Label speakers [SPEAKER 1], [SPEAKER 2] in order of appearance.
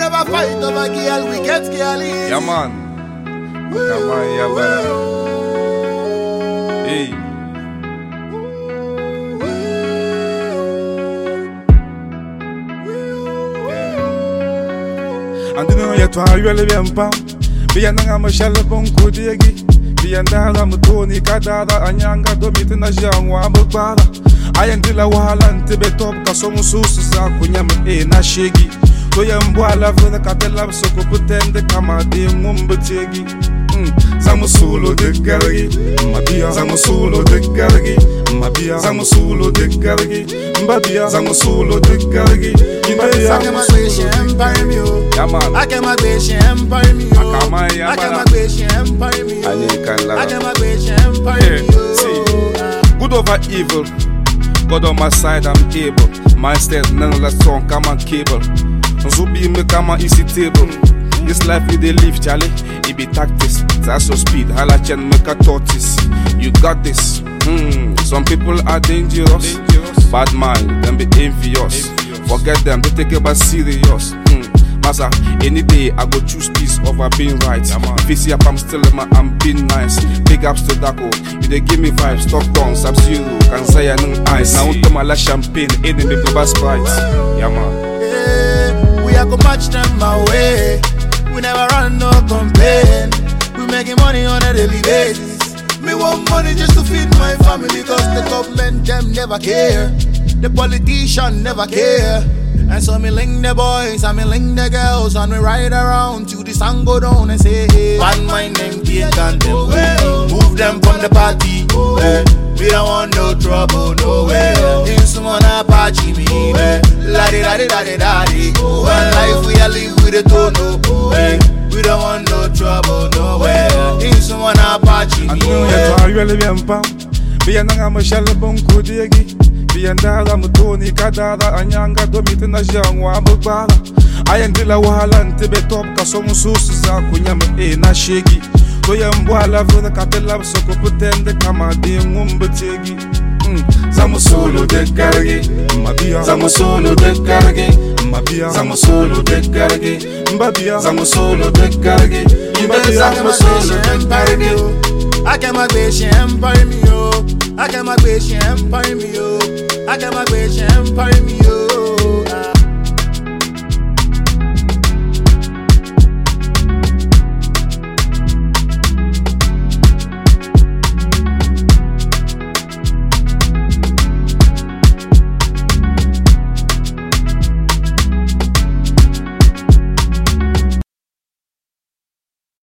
[SPEAKER 1] never fight over girl, we get girl easy.
[SPEAKER 2] Yeah, man. Come on, yeah, brother. Hey. And you know you to are really bien pam. Be nanga mashale bon kudigi. Be ndala mutoni kadada anyanga domiti na jangwa mbara. Ayendila wahala ntebe top kasomu susu za kunyame na shegi. Toya mbwala vuna katela soko putende kama de ngumbetegi. Zamusulo de gargi, mabia. Zamusulo de gargi, mabia. Zamusulo de gargi, mabia. Zamusulo de gargi, mabia.
[SPEAKER 1] I can my wish empire me,
[SPEAKER 2] yeah man.
[SPEAKER 1] I can my wish empire me,
[SPEAKER 2] I can my
[SPEAKER 1] wish empire me,
[SPEAKER 2] I
[SPEAKER 1] can my wish empire me.
[SPEAKER 2] See, good over evil. God on my side, I'm able. My stead, none less song, come on cable. Zubi me come on easy table. This life we dey live, Charlie. It be tactics, that's your speed. Halachen make a tortoise. You got this. Some people are dangerous. Bad mind, them be envious. Forget them, they take it but serious. Massa, any day I go choose peace over being right. If you see up, I'm still in my, I'm being nice. Big ups to Daco, you they give me vibes. Talk down, Sub-Zero, can say I know ice. Now to my la champagne, any big bus Sprite. Yeah man.
[SPEAKER 1] We are go match them my way. We never run no complain. We making money on a daily basis. Me want money just to feed my family, cause the government them never care. The politician never care. And so me link the boys and me link the girls and we ride around till the sun go down and say, hey, bad mind them take and them move them from the party. We don't want no trouble, no way. In someone Apache me, la-di da-di da-di da-di. One life we a live with a tono. We don't want no trouble, no way. In someone Apache me.
[SPEAKER 2] I know you to really bien pam. Be nanga mashale bon kudigi. Be ndala mutoni kadada anyanga domiti na jangwa mbara. Ayendila wahala ntebe top kasomu susu za kunyame na shegi. Toya mbwala vuna katela soko putende kama de ngumbetegi. Zamusulo de gargi, mabia. Zamusulo de gargi, mabia. Zamusulo de gargi, mabia. Zamusulo de gargi, mabia. Zamusulo de gargi.
[SPEAKER 1] I can my wish empire me, I can my wish empire me, I can my wish empire me.